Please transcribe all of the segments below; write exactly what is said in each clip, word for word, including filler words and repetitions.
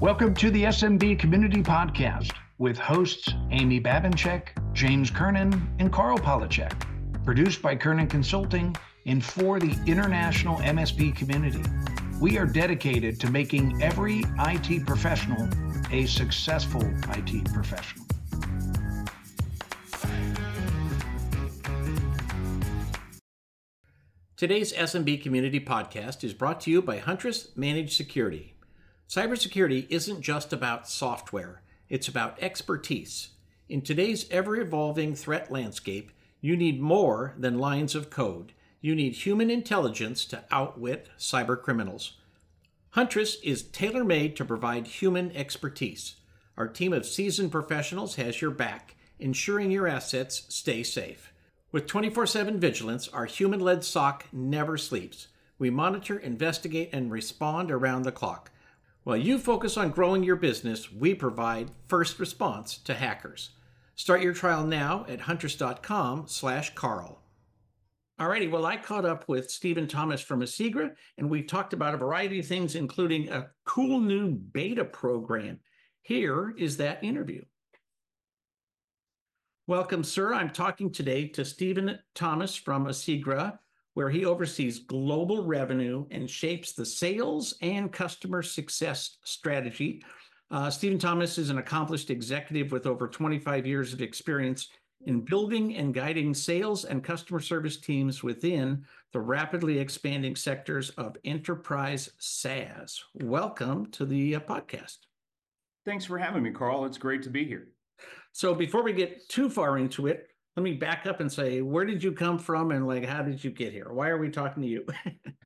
Welcome to the S M B Community Podcast with hosts Amy Babinchek, James Kernan, and Carl Polachek. Produced by Kernan Consulting and for the international M S B community. We are dedicated to making every I T professional a successful I T professional. Today's S M B Community Podcast is brought to you by Huntress Managed Security. Cybersecurity isn't just about software, it's about expertise. In today's ever-evolving threat landscape, you need more than lines of code. You need human intelligence to outwit cyber criminals. Huntress is tailor-made to provide human expertise. Our team of seasoned professionals has your back, ensuring your assets stay safe. With twenty-four seven vigilance, our human-led S O C never sleeps. We monitor, investigate, and respond around the clock. While you focus on growing your business, we provide first response to hackers. Start your trial now at huntress.com slash Carl. Alrighty, well, I caught up with Stephen Thomas from Asigra, and we talked about a variety of things, including a cool new beta program. Here is that interview. Welcome, sir. I'm talking today to Stephen Thomas from Asigra, where he oversees global revenue and shapes the sales and customer success strategy. Uh, Stephen Thomas is an accomplished executive with over twenty-five years of experience in building and guiding sales and customer service teams within the rapidly expanding sectors of enterprise SaaS. Welcome to the uh, podcast. Thanks for having me, Carl. It's great to be here. So before we get too far into it, let me back up and say, where did you come from and like, how did you get here? Why are we talking to you?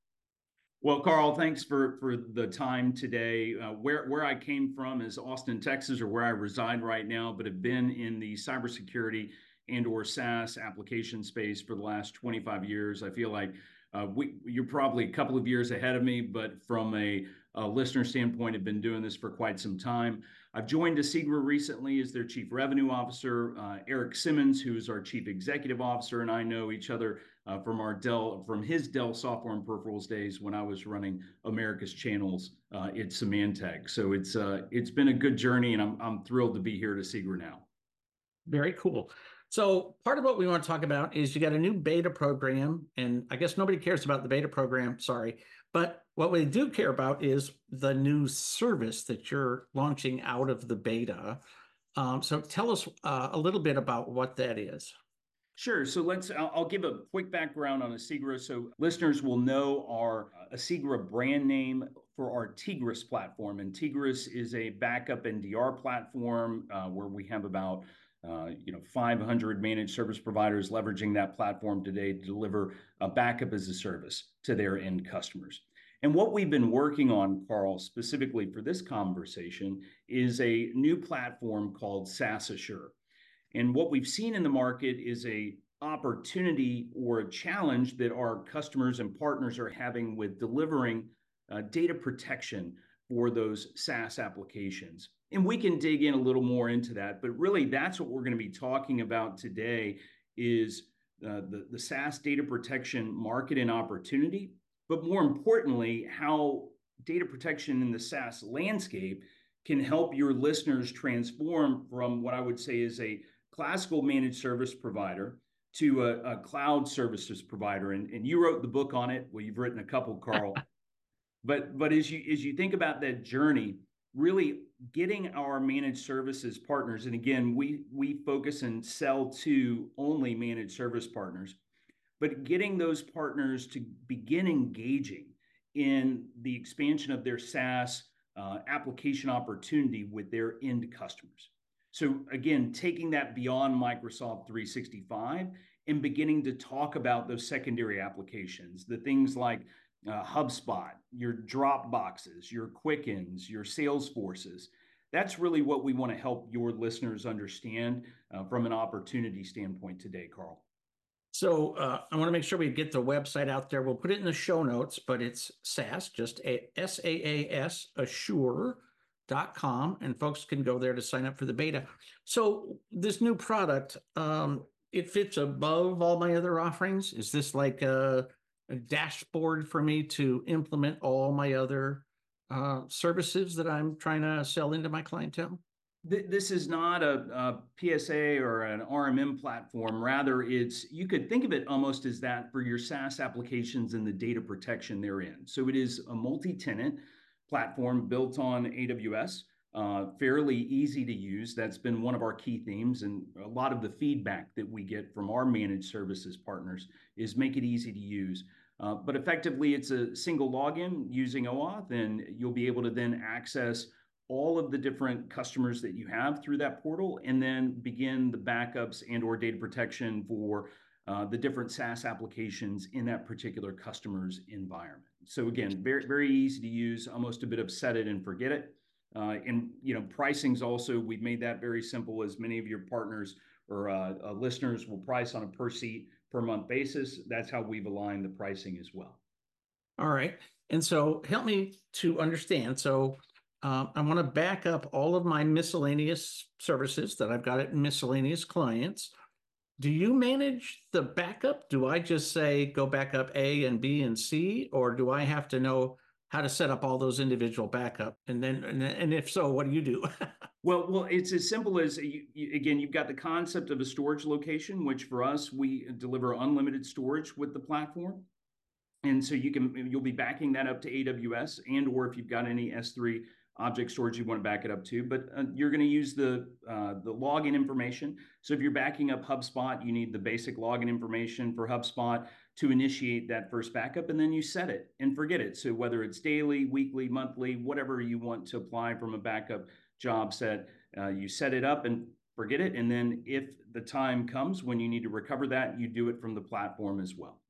Well, Carl, thanks for, for the time today. Uh, where, where I came from is Austin, Texas, or where I reside right now, but have been in the cybersecurity and or SaaS application space for the last twenty-five years. I feel like uh, we, you're probably a couple of years ahead of me, but from a, a listener standpoint, have been doing this for quite some time. I've joined Asigra recently as their Chief Revenue Officer. Uh, Eric Simmons, who is our Chief Executive Officer, and I know each other uh, from our Dell, from his Dell Software and Peripherals days when I was running America's channels uh, at Symantec. So it's uh, it's been a good journey, and I'm I'm thrilled to be here at Asigra now. Very cool. So part of what we want to talk about is you got a new beta program, and I guess nobody cares about the beta program, sorry. But what we do care about is the new service that you're launching out of the beta. Um, so tell us uh, a little bit about what that is. Sure. So let's, I'll, I'll give a quick background on Asigra so listeners will know our uh, Asigra brand name for our Tigris platform. And Tigris is a backup N D R platform uh, where we have about Uh, you know, five hundred managed service providers leveraging that platform today to deliver a backup as a service to their end customers. And what we've been working on, Carl, specifically for this conversation, is a new platform called SaaS Assure. And what we've seen in the market is a opportunity or a challenge that our customers and partners are having with delivering uh, data protection for those SaaS applications. And we can dig in a little more into that, but really that's what we're going to be talking about today is uh, the, the SaaS data protection market and opportunity, but more importantly, how data protection in the SaaS landscape can help your listeners transform from what I would say is a classical managed service provider to a, a cloud services provider. And, and you wrote the book on it. Well, you've written a couple, Carl. But but as you as you think about that journey, really getting our managed services partners, and again, we we focus and sell to only managed service partners, but getting those partners to begin engaging in the expansion of their SaaS uh, application opportunity with their end customers. So again, taking that beyond Microsoft three sixty-five and beginning to talk about those secondary applications, the things like Uh, HubSpot, your Dropboxes, your Quickens, your Salesforces. That's really what we want to help your listeners understand uh, from an opportunity standpoint today, Carl. So uh, I want to make sure we get the website out there. We'll put it in the show notes, but it's SaaS, just a S A A S, assure dot com, and folks can go there to sign up for the beta. So this new product, um, it fits above all my other offerings. Is this like a a dashboard for me to implement all my other uh, services that I'm trying to sell into my clientele? This is not a, a P S A or an R M M platform. Rather, it's you could think of it almost as that for your SaaS applications and the data protection therein. So it is a multi-tenant platform built on A W S, uh, fairly easy to use. That's been one of our key themes, and a lot of the feedback that we get from our managed services partners is make it easy to use. Uh, but effectively, it's a single login using OAuth, and you'll be able to then access all of the different customers that you have through that portal, and then begin the backups and or data protection for uh, the different SaaS applications in that particular customer's environment. So again, very, very easy to use, almost a bit of set it and forget it. Uh, and you know, pricing's also, we've made that very simple, as many of your partners or uh, uh, listeners will price on a per seat, per month basis. That's how we've aligned the pricing as well. All right. And so help me to understand. So Um, I want to back up all of my miscellaneous services that I've got at miscellaneous clients. Do you manage the backup? Do I just say go back up A and B and C, or do I have to know how to set up all those individual backup? And then, and, and if so, what do you do? Well, well, it's as simple as you, you, again, you've got the concept of a storage location, which for us, we deliver unlimited storage with the platform. And so you can, you'll be backing that up to A W S, and or if you've got any S three object storage you want to back it up to, but uh, you're going to use the uh, the login information. So if you're backing up HubSpot, you need the basic login information for HubSpot to initiate that first backup, and then you set it and forget it. So whether it's daily, weekly, monthly, whatever you want to apply from a backup job set, uh, you set it up and forget it. And then if the time comes when you need to recover that, you do it from the platform as well.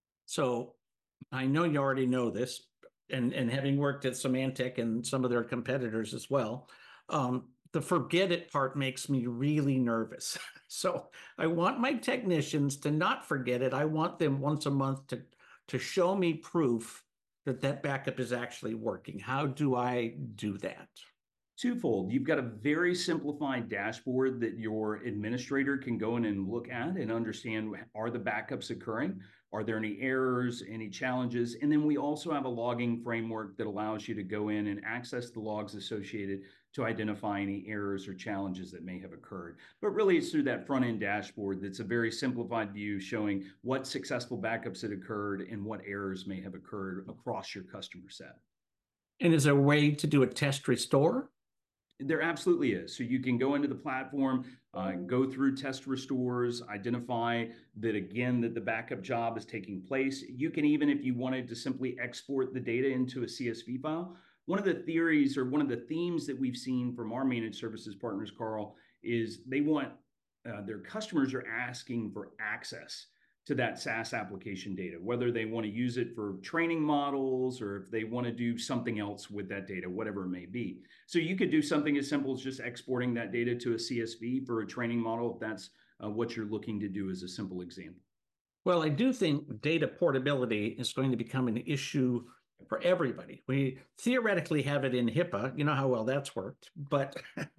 So I know you already know this, and, and having worked at Symantec and some of their competitors as well, um, the forget it part makes me really nervous. So I want my technicians to not forget it. I want them once a month to, to show me proof that that backup is actually working. How do I do that? Twofold. You've got a very simplified dashboard that your administrator can go in and look at and understand, are the backups occurring? Are there any errors, any challenges? And then we also have a logging framework that allows you to go in and access the logs associated to identify any errors or challenges that may have occurred. But really, it's through that front-end dashboard that's a very simplified view showing what successful backups had occurred and what errors may have occurred across your customer set. And is there a way to do a test restore? There absolutely is. So you can go into the platform, uh, go through test restores, identify that, again, that the backup job is taking place. You can even, if you wanted to simply export the data into a C S V file. One of the theories or one of the themes that we've seen from our managed services partners, Carl, is they want, uh, their customers are asking for access to that SaaS application data, whether they want to use it for training models or if they want to do something else with that data, whatever it may be. So you could do something as simple as just exporting that data to a C S V for a training model, if that's uh, what you're looking to do as a simple example. Well, I do think data portability is going to become an issue for everybody. We theoretically have it in HIPAA, you know how well that's worked, but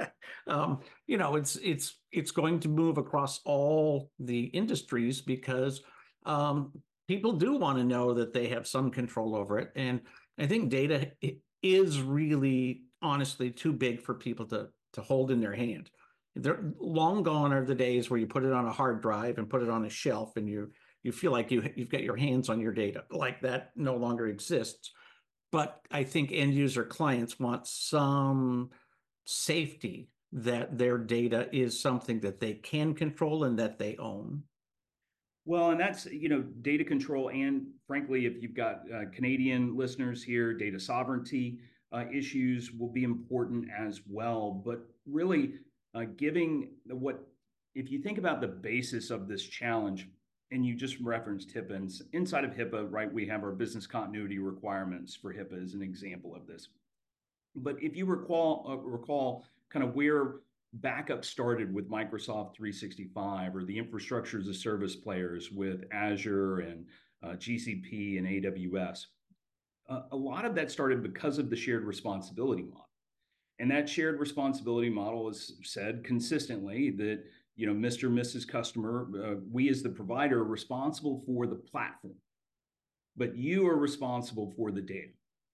um, you know, it's it's it's going to move across all the industries because um, people do want to know that they have some control over it. And I think data is really, honestly, too big for people to to hold in their hand. They're long gone are the days where you put it on a hard drive and put it on a shelf and you you feel like you, you've got your hands on your data. Like that no longer exists. But I think end user clients want some safety that their data is something that they can control and that they own. Well, and that's, you know, data control. And frankly, if you've got uh, Canadian listeners here, data sovereignty uh, issues will be important as well. But really uh, giving what, if you think about the basis of this challenge, and you just referenced HIPAA, and inside of HIPAA, right, we have our business continuity requirements for HIPAA as an example of this. But if you recall, uh, recall kind of where backup started with Microsoft three sixty-five or the infrastructure as a service players with Azure and uh, G C P and A W S, uh, a lot of that started because of the shared responsibility model. And that shared responsibility model has said consistently that, you know, Mister and Missus Customer, uh, we as the provider are responsible for the platform, but you are responsible for the data.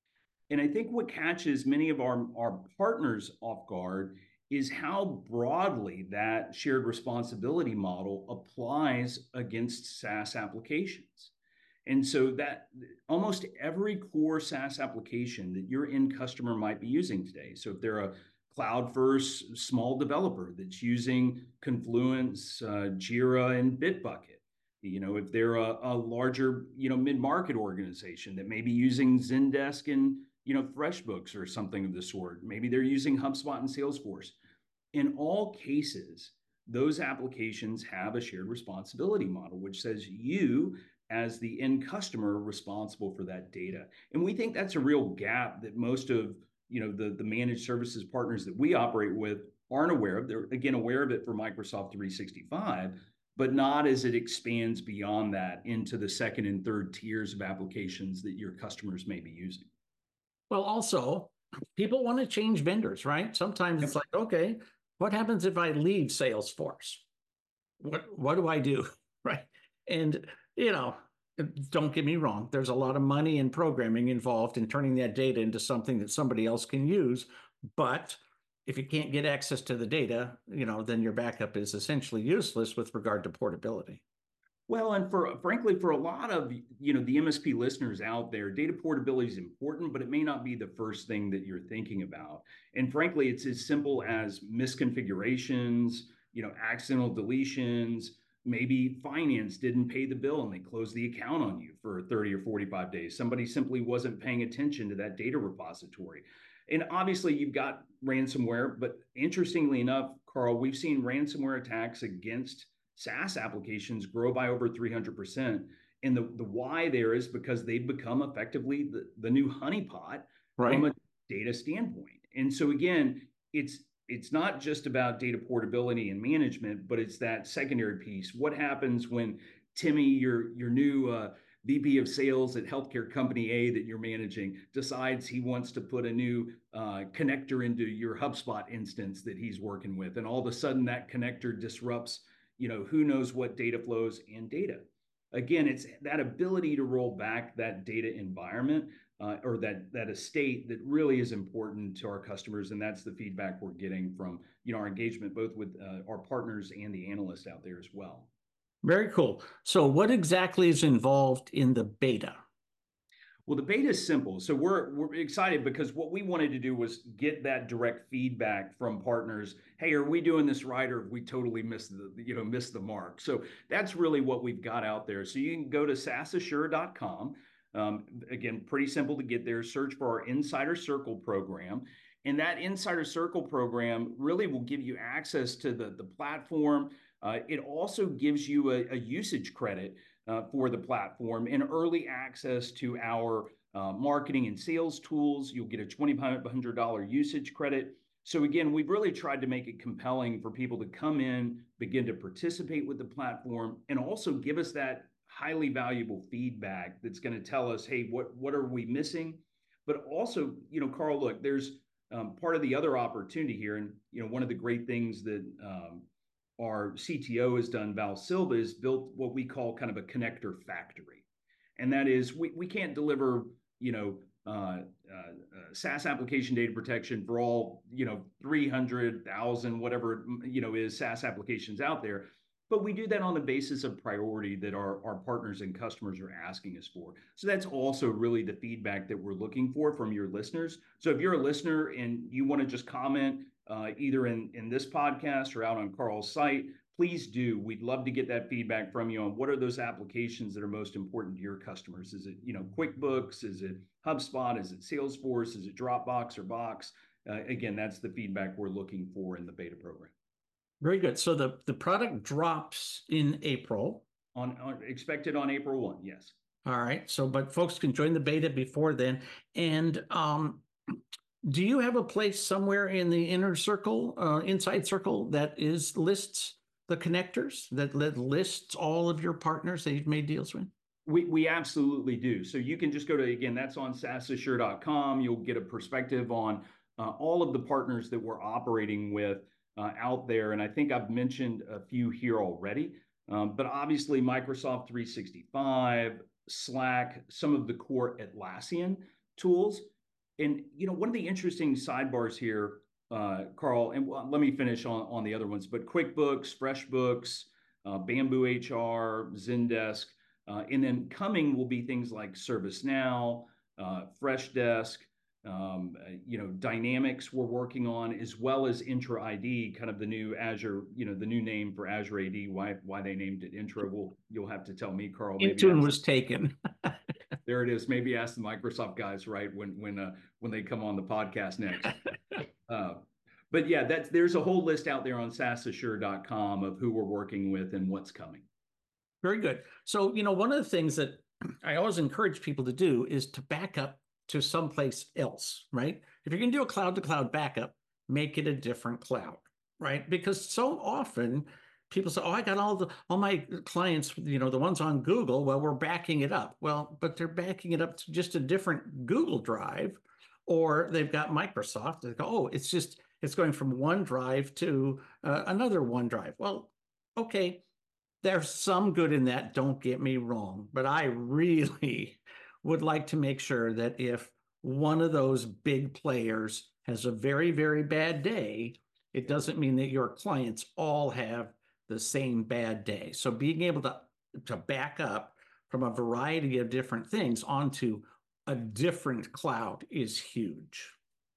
And I think what catches many of our, our partners off guard is how broadly that shared responsibility model applies against SaaS applications. And so that almost every core SaaS application that your end customer might be using today. So if they're a cloud first small developer that's using Confluence, uh, Jira, and Bitbucket, you know, if they're a, a larger, you know, mid-market organization that may be using Zendesk and, you know, FreshBooks or something of the sort, maybe they're using HubSpot and Salesforce. In all cases, those applications have a shared responsibility model, which says you, as the end customer, are responsible for that data. And we think that's a real gap that most of, you know, the, the managed services partners that we operate with aren't aware of. They're, again, aware of it for Microsoft three sixty-five, but not as it expands beyond that into the second and third tiers of applications that your customers may be using. Well, also, people want to change vendors, right? Sometimes it's like, okay, what happens if I leave Salesforce? What what do I do? Right. And, you know, don't get me wrong, there's a lot of money and programming involved in turning that data into something that somebody else can use. But if you can't get access to the data, you know, then your backup is essentially useless with regard to portability. Well, and for frankly, for a lot of, you know, the M S P listeners out there, data portability is important, but it may not be the first thing that you're thinking about. And frankly, it's as simple as misconfigurations, you know, accidental deletions. Maybe finance didn't pay the bill and they closed the account on you for thirty or forty-five days. Somebody simply wasn't paying attention to that data repository. And obviously, you've got ransomware, but interestingly enough, Carl, we've seen ransomware attacks against SaaS applications grow by over three hundred percent. And the, the why there is because they've become effectively the, the new honeypot Right. from a data standpoint. And so again, it's it's not just about data portability and management, but it's that secondary piece. What happens when Timmy, your your new uh, V P of sales at healthcare company A that you're managing, decides he wants to put a new uh, connector into your HubSpot instance that he's working with, and all of a sudden that connector disrupts, you know, who knows what data flows and data. Again, it's that ability to roll back that data environment uh, or that that estate that really is important to our customers, and that's the feedback we're getting from, you know, our engagement both with uh, our partners and the analysts out there as well. Very cool. So what exactly is involved in the beta? Well, the beta is simple. So we're we're excited because what we wanted to do was get that direct feedback from partners. Hey, are we doing this right, or have we totally missed the you know missed the mark? So that's really what we've got out there. So you can go to saas assure dot com. Um, again, pretty simple to get there. Search for our Insider Circle program. And that Insider Circle program really will give you access to the, the platform. Uh, it also gives you a, a usage credit uh, for the platform and early access to our uh, marketing and sales tools. You'll get a twenty-five hundred dollars usage credit. So again, we've really tried to make it compelling for people to come in, begin to participate with the platform, and also give us that highly valuable feedback that's going to tell us, hey, what, what are we missing? But also, you know, Carl, look, there's um, part of the other opportunity here. And, you know, one of the great things that um, our C T O has done, Val Silva, is built what we call kind of a connector factory. And that is, we, we can't deliver, you know, uh, uh, uh, SaaS application data protection for all, you know, three hundred thousand, whatever, you know, is SaaS applications out there. But we do that on the basis of priority that our, our partners and customers are asking us for. So that's also really the feedback that we're looking for from your listeners. So if you're a listener and you want to just comment uh, either in, in this podcast or out on Carl's site, please do. We'd love to get that feedback from you on what are those applications that are most important to your customers. Is it, you know, QuickBooks? Is it HubSpot? Is it Salesforce? Is it Dropbox or Box? Uh, again, that's the feedback we're looking for in the beta program. Very good. So the, the product drops in April. On, on expected on April first, yes. All right. So, but folks can join the beta before then. And um, do you have a place somewhere in the inner circle, uh, inside circle, that is lists the connectors, that lists all of your partners that you've made deals with? We, we absolutely do. So you can just go to, again, that's on saas assure dot com. You'll get a perspective on uh, all of the partners that we're operating with uh, out there. And I think I've mentioned a few here already. Um, but obviously Microsoft three sixty-five, Slack, some of the core Atlassian tools. And, you know, one of the interesting sidebars here, uh, Carl, and let me finish on, on the other ones, but QuickBooks, FreshBooks, uh, Bamboo H R, Zendesk, uh, and then coming will be things like ServiceNow, uh, Freshdesk, um, you know, Dynamics we're working on, as well as Intra I D, kind of the new Azure, you know, the new name for Azure A D. Why why they named it Intra? Will you'll have to tell me, Carl. Maybe Intune ask, was taken. there it is. Maybe ask the Microsoft guys, right, when when uh, when they come on the podcast next. Uh, but yeah, that's there's a whole list out there on SaaS Assure dot com of who we're working with and what's coming. Very good. So, you know, one of the things that I always encourage people to do is to back up to someplace else, right? If you're going to do a cloud to cloud backup, make it a different cloud, right? Because so often people say, oh, I got all the all my clients, you know, the ones on Google. Well, we're backing it up. Well, but they're backing it up to just a different Google Drive, or they've got Microsoft. They go, oh, it's just it's going from OneDrive to uh, another OneDrive. Well, okay, there's some good in that. Don't get me wrong, but I really would like to make sure that if one of those big players has a very, very bad day, it doesn't mean that your clients all have the same bad day. So being able to, to back up from a variety of different things onto a different cloud is huge.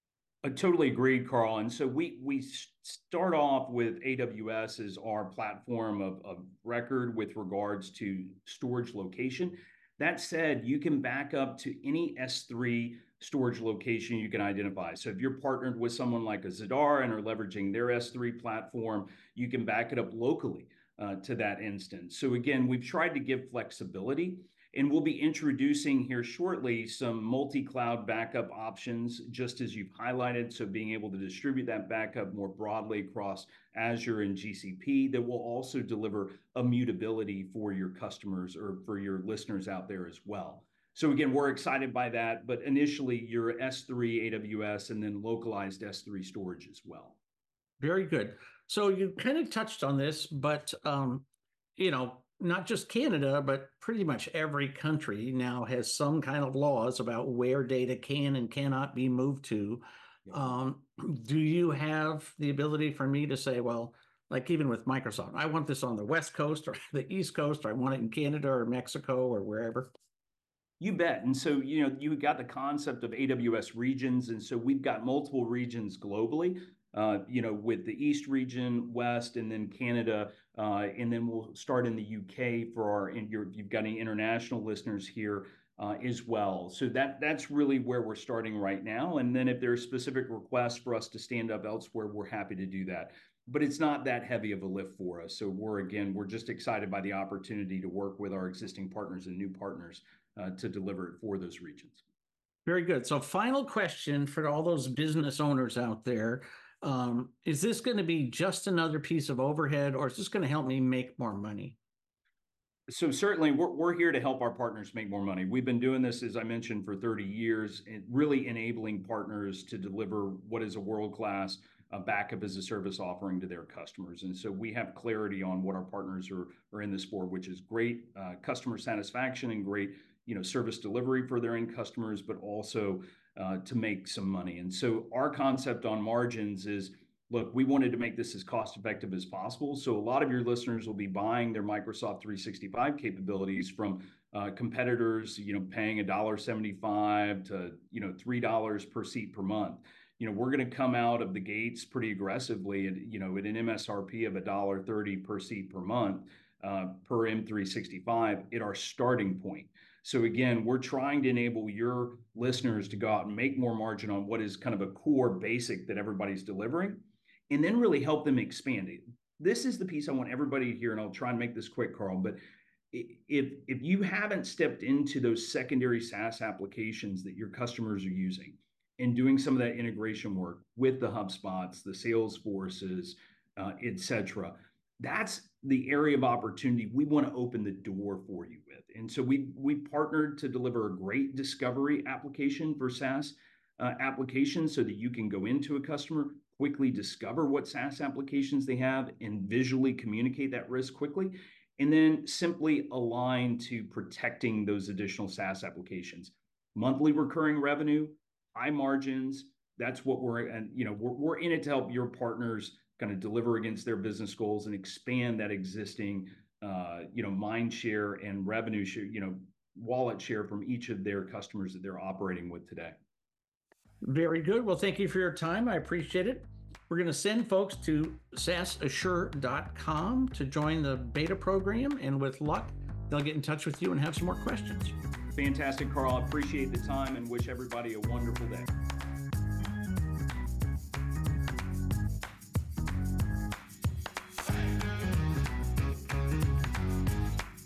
I totally agree, Carl. And so we we start off with A W S as our platform of, of record with regards to storage location. That said, you can back up to any S three storage location you can identify. So if you're partnered with someone like a Zadar and are leveraging their S three platform, you can back it up locally uh, to that instance. So again, we've tried to give flexibility. And we'll be introducing here shortly some multi-cloud backup options, just as you've highlighted. So being able to distribute that backup more broadly across Azure and G C P, that will also deliver immutability for your customers or for your listeners out there as well. So again, we're excited by that, but initially your S three A W S and then localized S three storage as well. Very good. So you kind of touched on this, but um, you know, not just Canada, but pretty much every country now has some kind of laws about where data can and cannot be moved to. Yeah. Um, do you have the ability for me to say, well, like even with Microsoft, I want this on the West Coast or the East Coast, or I want it in Canada or Mexico or wherever? You bet. And so, you know, you got the concept of A W S regions. And so we've got multiple regions globally. Uh, you know, with the East region, West, and then Canada, uh, and then we'll start in the U K for our. In your, you've got any international listeners here uh, as well. So that that's really where we're starting right now. And then if there's specific requests for us to stand up elsewhere, we're happy to do that. But it's not that heavy of a lift for us. So we're again, we're just excited by the opportunity to work with our existing partners and new partners uh, to deliver it for those regions. Very good. So final question for all those business owners out there. Um, is this going to be just another piece of overhead, or is this going to help me make more money? So certainly we're, we're here to help our partners make more money. We've been doing this, as I mentioned, for thirty years, and really enabling partners to deliver what is a world-class uh, backup as a service offering to their customers. And so we have clarity on what our partners are, are in this for, which is great uh, customer satisfaction and great, you know, service delivery for their end customers, but also Uh, to make some money. And so our concept on margins is, look, we wanted to make this as cost effective as possible. So a lot of your listeners will be buying their Microsoft three sixty-five capabilities from uh, competitors, you know, paying one dollar seventy-five to, you know, three dollars per seat per month. You know, we're going to come out of the gates pretty aggressively, and you know, at an M S R P of one dollar thirty per seat per month uh, per M three sixty-five at our starting point. So again, we're trying to enable your listeners to go out and make more margin on what is kind of a core basic that everybody's delivering, and then really help them expand it. This is the piece I want everybody to hear, and I'll try and make this quick, Carl, but if, if you haven't stepped into those secondary SaaS applications that your customers are using and doing some of that integration work with the HubSpots, the Salesforces, uh, et cetera, that's the area of opportunity we want to open the door for you with. And so we we partnered to deliver a great discovery application for SaaS uh, applications so that you can go into a customer, quickly discover what SaaS applications they have and visually communicate that risk quickly, and then simply align to protecting those additional SaaS applications. Monthly recurring revenue, high margins. That's what we're, and you know, we're, we're in it to help your partners kind of deliver against their business goals and expand that existing, uh, you know, mind share and revenue share, you know, wallet share from each of their customers that they're operating with today. Very good. Well, thank you for your time. I appreciate it. We're going to send folks to sas assure dot com to join the beta program, and with luck, they'll get in touch with you and have some more questions. Fantastic, Carl. I appreciate the time and wish everybody a wonderful day.